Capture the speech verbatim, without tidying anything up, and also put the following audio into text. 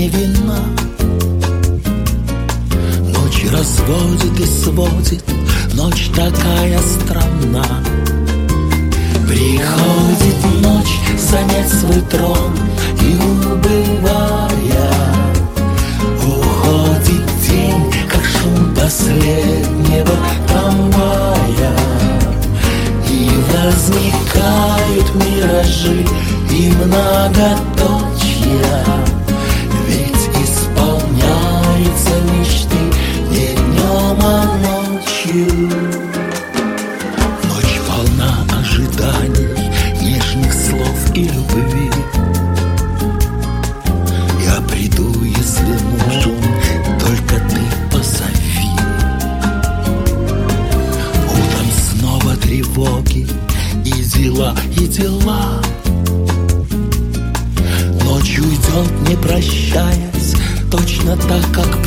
невинна. Ночь разводит и сводит, ночь такая странна. Приходит ночь занять свой трон, и убывая, уходит день, как шум последнего трамвая. И возникают миражи и многоточия, ведь исполняются мечты не днем, а ночью. Ночь полна ожиданий, нежных слов и любви. Я приду, если нужен, только ты позови. Утром снова тревоги и дела, и дела. Ночь уйдет, не прощаясь, точно так, как